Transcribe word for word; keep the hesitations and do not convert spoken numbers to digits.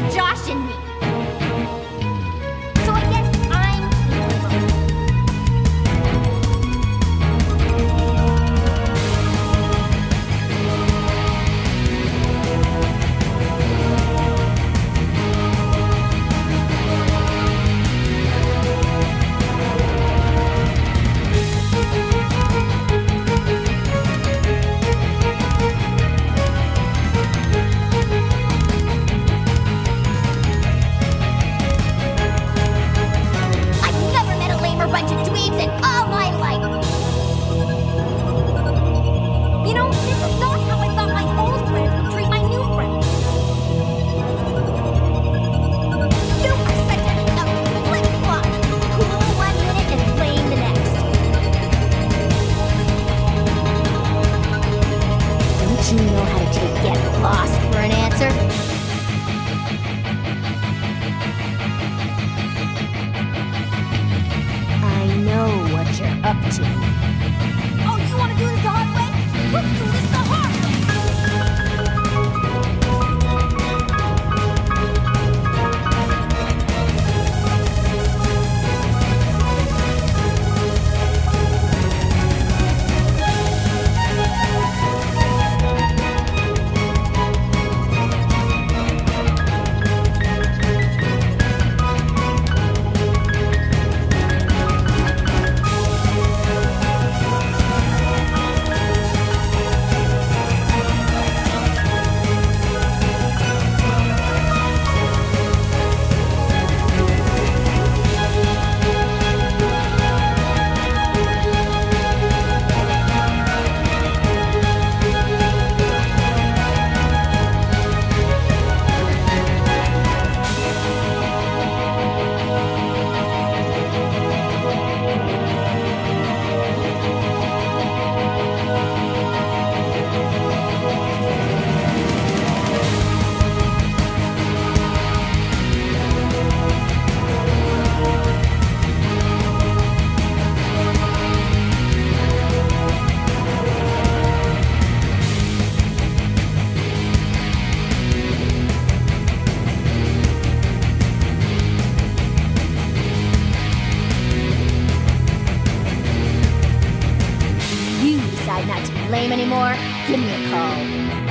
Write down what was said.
Josh and me. So I guess I'm capable. Bunch of dweebs in all my life. You know, this is not how I thought my old friends would treat my new friends. You are such a, a flip-flop. Cool one minute and lame the next. Don't you know how to take get lost for an answer? What you're up to. Oh, you want to do this the hard way? Let's do this the hard not to be lame anymore, give me a call.